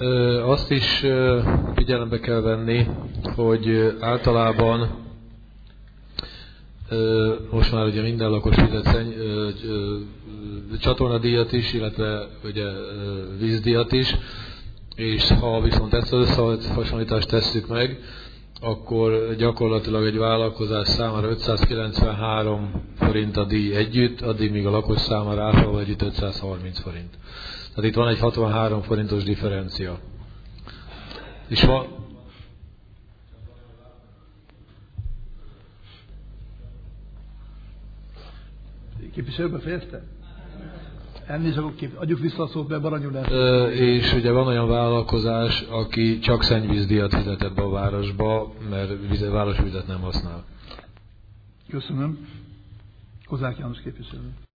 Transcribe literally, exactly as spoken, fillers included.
Azt is figyelembe kell venni, hogy általában most már ugye minden lakos fizet szenny, csatornadíjat is, illetve ugye vízdíjat is, és ha viszont ezt az összehasonlítást tesszük meg, akkor gyakorlatilag egy vállalkozás számára ötszázkilencvenhárom forint a díj együtt, addig míg a lakos számára áfával együtt ötszázharminc forint. Tehát itt van egy hatvanhárom forintos differencia. És van... Képviselőbe fejezte? Elnézést, akkor kép... adjuk vissza a szót, mert aranyul lesz. És ugye van olyan vállalkozás, aki csak szennyvízdíjat fizet ebbe a városba, mert városvizet nem használ. Köszönöm. Kozák János képviselő.